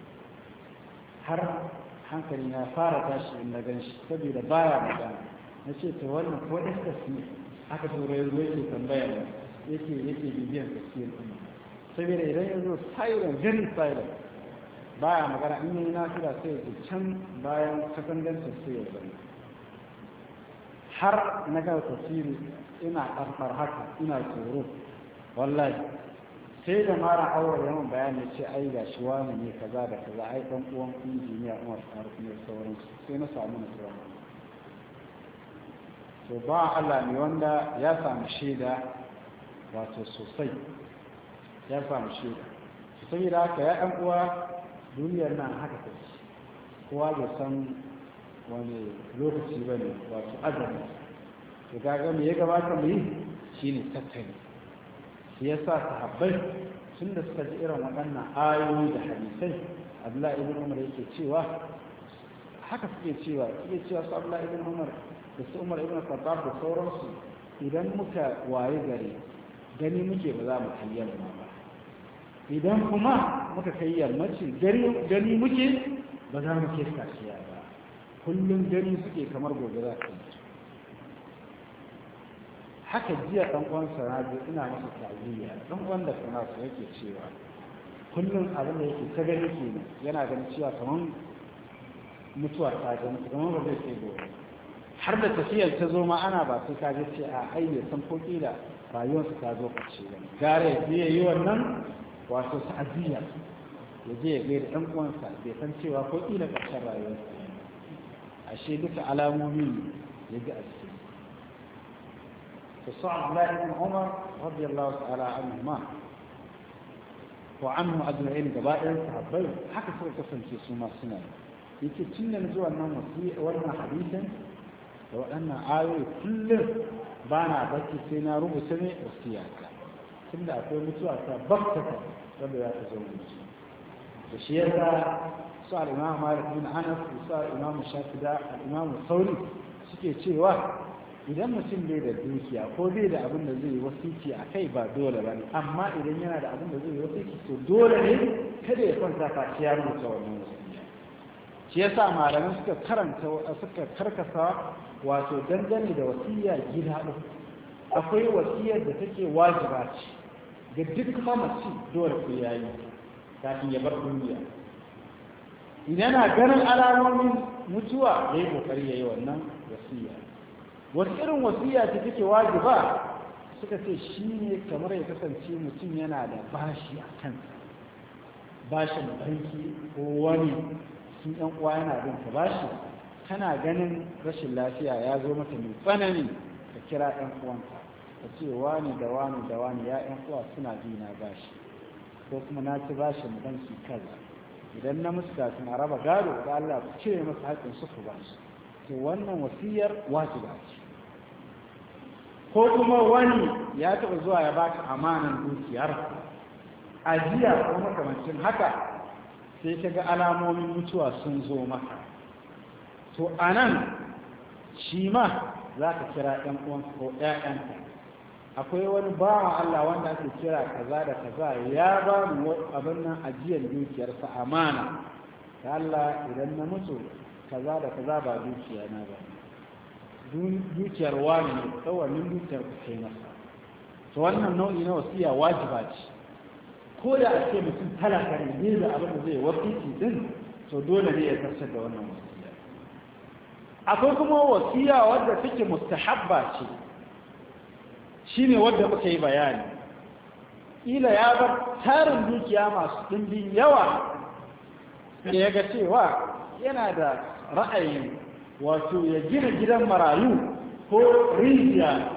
har hankali na fara tashi in na gan shi saboda baya magana na ce ta wannan ko iskas ne aka tura yanzu yake tambaya ne yake bibiyan tafsirin ɗin saboda idan ya zo silent very silent baya magana in yi nasira sai ya can bayan sakandancin sai ya zama har na ga tafsiri ina ƙarfar haka ina tsoro wallahi sai da mara awar yawan bayani ce ai ga shi wani ne kaza da kaza ai ɗan uwan injiniya Umar Faruk ne sauransu sai na samu nasuwa to ba Allah ne wanda ya samu shaida wato sosai ya samu shaida saboda haka ya ɗan uwa duniyar nan haka ta ce kowa bai san wani lokaci ba ne wato azami to gaga me ya gabata mu yi shine tattali shi yasa sahabbai tun da suka ji irin waɗannan ayoyi da hadisai Abdullahi ibn Umar yake cewa haka suke cewa su Abdullahi ibn Umar da su Umar ibn Khattab da sauransu idan muka waye gari gani muke ba za mu kai yamma ba idan kuma muka kai yammaci gani muke ba za mu kai safiya ba kullum gani suke kamar gobe za su mutu haka jiya ɗan uwan sanadu ina masa ta'aziyya ɗan uwan da sanadu yake cewa kullum abin da yake ta gani kenan yana ganin cewa kamar mutuwa ta gani kamar ba zai kai gobe har da tafiyar ta zo ma ana ba sai ka ce a ai bai san ko kila rayuwarsa ta zo kace ba gare ya je yi wannan wato ta'aziyya ya je ya gaida ɗan uwansa bai san cewa ko kila ƙarshen rayuwarsa ashe duka alamomi ya ji a cikin فصعب الله بن عمر رضي الله تعالى عنهما وعنهم أجمعين قبائل صحابين حكى سوى كفن في سنة سنة يمكن كنا نزوى أنهم ولنا حديثا وأن آية كل بانا بكي سنة ربع سنة وسياسة كنا أقول نزوى بغتة ربع يتزوج وشيئا سؤال الإمام مالك بن أنس وسؤال الإمام الشافعي الإمام الثوري suke cewa idan mutum bai da dukiya ko bai da abin da zai yi wasiki a kai ba dole ba ne amma idan yana da abin da zai yi wasiki to dole ne kada ya kwanta fashi ya rubuta wannan wasiya shi yasa malamai suka karkasa wato dangane da wasiya gida uku. Akwai wasiyar da take wajiba ce ga duk mamaci dole sai yayi kafin ya bar duniya. Idan yana ganin alamomin mutuwa ya yi kokari ya yi wannan wasiya. Wasu irin wasiya ce take wajiba suka ce shi ne kamar ya kasance mutum yana da bashi a kansa, bashin banki ko wani sun ɗan uwa yana bin ka bashi, kana ganin rashin lafiya ya zo maka mai tsanani ka kira ɗan uwanka ka ce wani da wani da wani ya ɗan uwa suna bi na bashi ko kuma na ci bashin banki kaza, idan na musu kafin a raba gado da Allah ku cire masa haƙƙin su ku bashi. To wannan wasiyar wajiba ce. Ko kuma wani ya taɓa zuwa ya baka amanan dukiyar ajiya ko makamancin haka sai ka ga alamomin mutuwa sun zo maka, to a nan shi ma za ka kira ɗan uwanka ko ‘ya'yanka. Akwai wani bawan Allah wanda ake kira kaza da kaza ya ba mu abin nan ajiyar dukiyarsa amana, ta Allah idan na mutu kaza da kaza ba dukiya na ba, dukiyar wani ne, tsawanin dukiyar ku kai masa. To wannan nau'i na wasiya wajiba ce. Ko da a ce mutum talaka ne da abin da zai wasiki din, to dole ne ya karsar da wannan wasiya. Akwai kuma wasiya wadda take mustahabba ce, shine wadda muka yi bayani. Ila ya bar tarin dukiya masu ɗimbin yawa da ya ga cewa yana da ra'ayin wato ya gina gidan marayu ko rijiya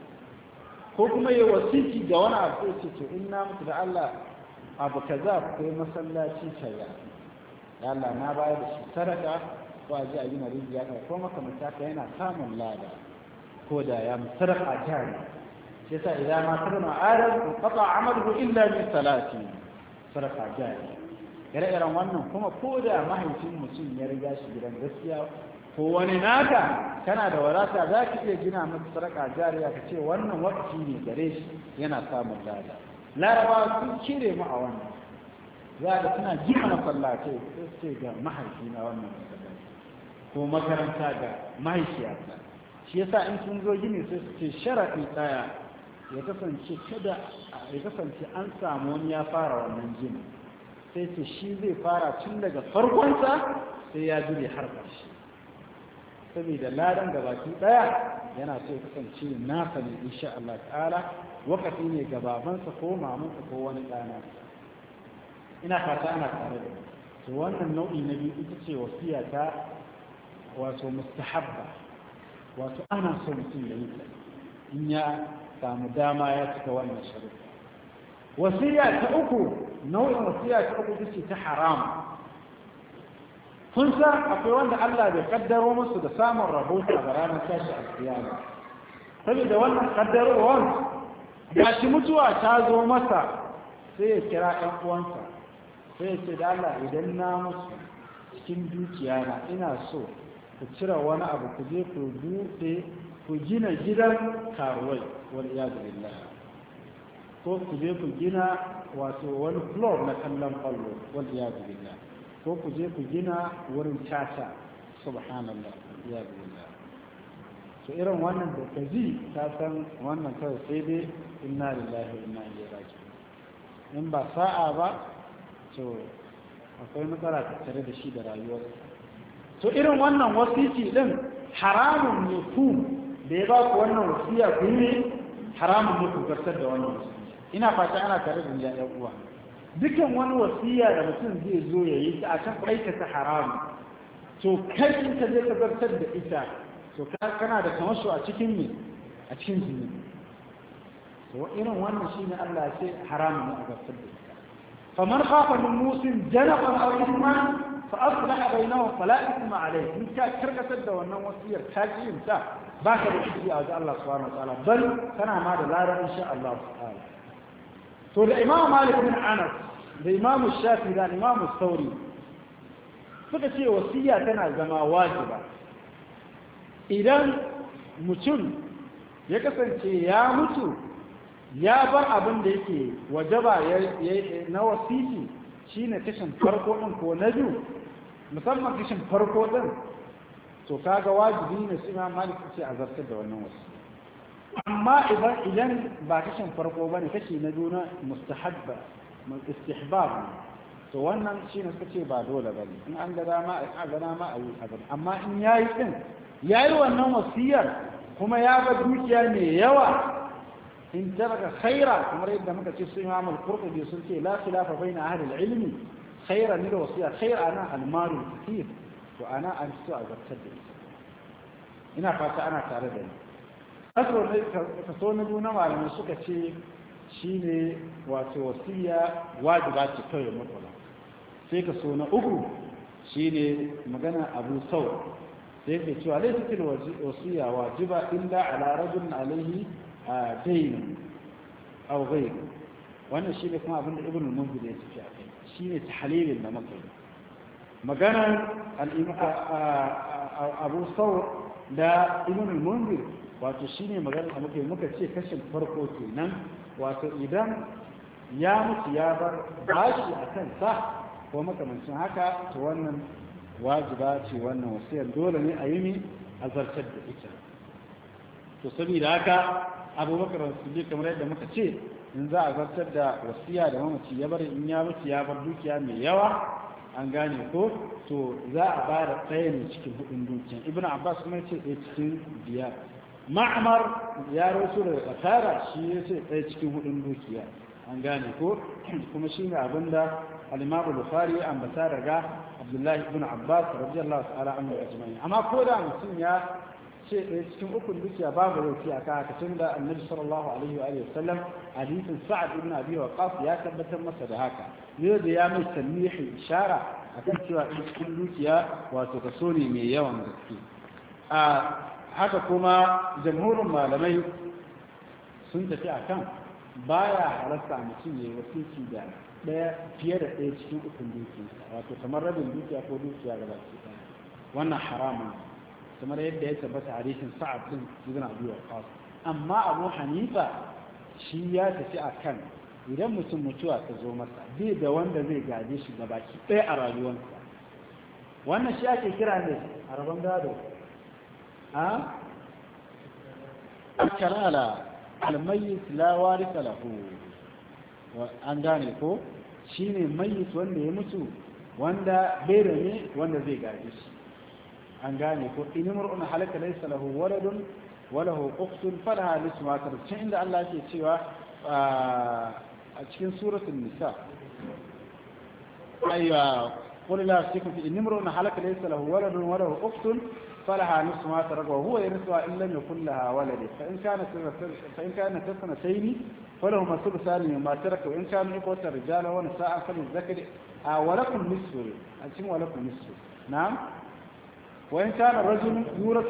ko kuma ya wasiki ga wani abu ya ce to in na mutu da Allah abu kaza ko masallaci kaza, ya Allah na bayar da shi sadaka ko a ji a gina rijiya ko makamanta ka yana samun lada ko da ya mutu sadaka jari. shi yasa idan ma tarma adam qata amaluhu illa min salati sadaka jari. ire-iren wannan kuma ko da mahaifin mutum ya riga shi gidan gaskiya ko wani naka kana da wadata za ka iya gina masa sadaka jariya ka ce wannan wakafi ne gare shi yana samun lada. Laraba sun cire mu a wannan, za da suna gina masallatai sai ce ga mahaifi na wannan masallaci ko makaranta ga mahaifiyarsa. shi yasa in sun zo gini sai su ce sharaɗi ɗaya ya kasance an samu wani ya fara wannan gini, sai ce shi zai fara tun daga farkonsa sai ya jure har ƙarshe, saboda ladan gabaki daya yana so ya kasance nasa ne insha Allah ta'ala, wakafi ne ga babansa ko mamansa ko wani ɗana. ina fata ana tare da to wannan nau'i na biyu ita ce wasiya ta wato mustahabba, wato ana so mutum ya yi ta in ya samu dama ya cika wannan sharuɗa. wasiya ta uku, nau'in wasiya ta uku ita ce ta haram. kun san akwai wanda Allah bai kaddaro musu da samun rahoto a ranar tashi alkiyama, saboda wannan kaddarowar ya ci mutuwa ta zo masa sai ya kira ɗan uwansa sai ya ce da Allah idan na musu cikin dukiya na ina so ku cire wani abu ku je ku buɗe ku gina gidan karuwai wal iyadu billah, ko ku je ku gina wato wani floor na kallon kwallo wal iyadu billah, ko ku je ku gina wurin caca subhanallah ya billah. to irin wannan da ka ji ta san wannan kawai sai dai inna lillahi wa inna ilaihi raji'un. in ba sa'a ba to akwai matsala tattare da shi da rayuwarsa. to irin wannan wasiki din haramun ne ku da ya ba ku wannan wasiya ku yi, haramun ne ku gartar da wannan wasiya. ina fata ana tare da ya uwa. dukan wani wasiya da mutum zai zo ya yi ta akan aikata haramu, to kai in ka je ka zartar da ita to kana da kamasho a cikin me a cikin jini. to irin wannan shine Allah ya ce haramun ne a zartar da ita. faman khafa min musin janafan aw ithman fa aslaha bainahum fala ithma alayhi. in ka karkatar da wannan wasiyar ta ji ta baka da shi a wajen Allah subhanahu wa ta'ala, bal kana ma da larar insha Allah ta'ala. to da Imam Malik bin Anas da Imam Shafi da Imam Sauri suka ce wasiya tana zama wajiba idan mutum ya kasance ya mutu ya bar abin da yake wajaba na wasiki shine kashin farko din ko na biyu, musamman kashin farko din to kaga wajibi ne sai Imam Malik ce a zartar da wannan wasiya amma idan ba kashin farko bane kashi na juna mustahabba istihbab to wannan shine suka ce ba dole bane in an ga dama a yi abin amma in yayi wannan wasiyar kuma ya ba dukiya mai yawa in taraka khaira kamar yadda muka ce su Imam al-Qurtubi sun ce la khilafa baina ahli al-ilmi khaira ni da wasiya khair ana al-mal kathir to ana an so a zartar da ita ina fata ana tare da ni asro ne ka so na juna malamai suka ce shine wato wasiya wajiba ce kawai mutlaq sai ka so na uku shine magana Abu Thawr sai ke cewa laifin wasiya wajiba illa ala rajulin alaihi dayn aw ghayr wannan shine kuma abin da Ibn al-Munzir ya tafi akai shine tahlilin da muka yi magana Abu Thawr da Ibn al-Munzir wato shine magana da muka ce kashin farko kenan wato idan ya mutu ya bar bashi akan sa ko makamancin haka to wannan wajiba ce wannan wasiyar dole ne a yi ne a zartar da ita to saboda haka Abubakar Siddiq kamar yadda muka ce in za a zartar da wasiya da mamaci ya bar in ya mutu ya bar dukiya mai yawa an gane ko to za a ba da ɗaya ne cikin hudun dukiya Ibn Abbas kuma ya ce ɗaya cikin biyar Ma'mar ya rawaito daga Qatada shi ya ce ɗaya cikin hudun dukiya an gane ko kuma shine abinda al-Imam Bukhari ya ambata daga Abdullahi ibn Abbas radiyallahu ta'ala anhu ajma'in amma ko da mutum ya ce cikin ukun dukiya babu laifi aka haka tunda Annabi sallallahu alaihi wa alihi wasallam hadisin Sa'ad ibn Abi Waqqas ya tabbatar masa da haka ne da ya mai tanmihi ishara akan cewa cikin dukiya wato kaso ne mai yawan gaske haka kuma jamhurin malamai sun tafi akan baya halarta mutum ya yi wasiki da ɗaya fiye da ɗaya cikin ukun dukiya wato kamar rabin dukiya ko dukiya ga baki ɗaya wannan haramun kamar yadda ya tabbata hadisin Sa'ad bin Ibn Abi Waqqas amma Abu Hanifa shi ya tafi akan idan mutum mutuwa ta zo masa bai da wanda zai gaje shi ga baki ɗaya a rayuwarsa wannan shi ake kira ne a rabon gado al-kalala al-mayyit la warisa lahu an gane ko shine mayyit wanda ya mutu wanda bai da ne wanda zai gaje shi an gane ko in mar'un halaka laysa lahu waladun wa lahu ukhtun falaha nisfu ma tarak inda Allah yake cewa a cikin suratul nisa ayya qul la yasikum in mar'un halaka laysa lahu waladun wa lahu ukhtun فلها نصف ما ترك وهو يرثها إن لم يكن لها ولد فإن كانت اثنتين فلهما الثلثان مما ترك وإن كانوا إخوة رجالا ونساء فللذكر ولكم نصف أنتم ولكم نصف نعم وإن كان الرجل يورث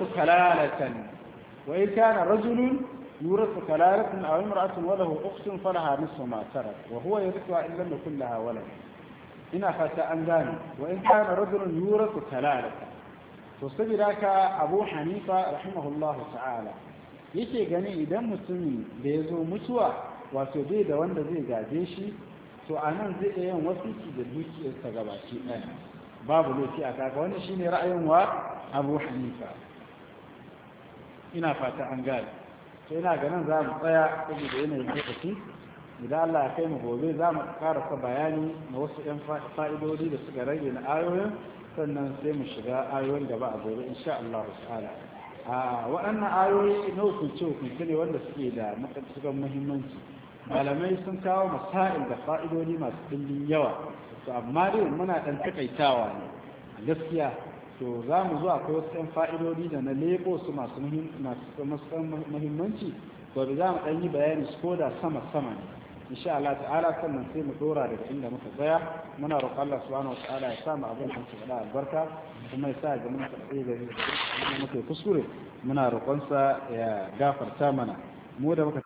كلالة أو امرأة وله أخت فلها نصف ما ترك وهو يرثها إن لم يكن لها ولد إن أخذت أنزاني وإن كان رجل يورث كلالة to saboda haka Abu Hanifa rahimahullahu ta'ala yake gani idan mutumin da ya zo mutuwa wato bai da wanda zai gaje shi to anan zai iya yin wasiki da dukiyarsa gabaki ɗaya babu laifi a kaka wannan shine ra'ayin wa Abu Hanifa ina fata an gane to ina ganin za mu tsaya saboda yanayin lokaci idan Allah ya kai mu gobe za mu karasa bayani na wasu 'yan fa'idodi da suka rage na ayoyin sannan sai mu shiga ayoyin da ba a gobe insha Allah ta'ala waɗannan ayoyi na hukunce ne wanda suke da matuƙar muhimmanci malamai sun kawo masail da fa'idodi masu ɗimbin yawa to amma dai muna ɗan takaitawa ne gaskiya to za mu zo akwai wasu 'yan fa'idodi da na lebo su masu muhimmanci to da za mu ɗan yi bayani su ko da sama ne insha Allah ta'ala sannan sai mu dora daga inda muka tsaya muna roƙon Allah subhanahu wataala ya sa mu abin da muke faɗa albarka kuma ya sa ga mun karɓe da muke kuskure muna roƙon sa ya gafarta mana mu da muka